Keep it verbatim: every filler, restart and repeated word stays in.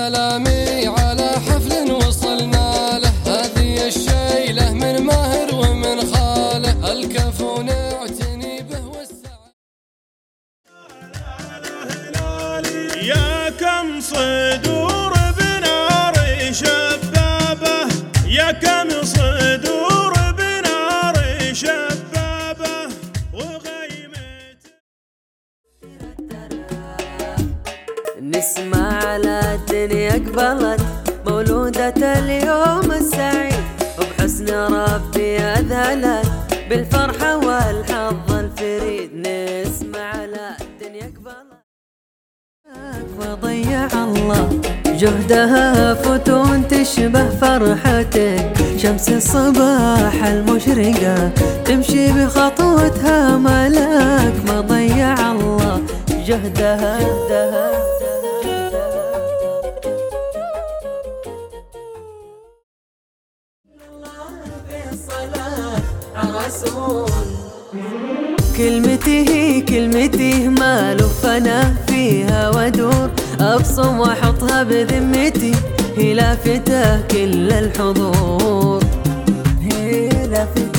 سلامي على حفل وصلنا له، هذه الشيلة من ماهر ومن خاله، الكفو نعتني به والسعادة. يا كم صدور بنار شبابه، يا كم صدور بنار شبابه وغيمة. نسمع على الدنيا قبلت مولودة اليوم السعيد، وبحسن ربي أذهلت بالفرحة والحظ الفريد. نسمع على الدنيا قبلت وضيع الله جهدها فتون تشبه فرحتك، شمس الصباح المشرقة تمشي بخطوتها ملاك، ما ضيع الله جهدها. كلمتي كلمتي ما لفنا فيها ودور، أبصم وأحطها بذمتي هي لافتة كل الحضور، هي لافتة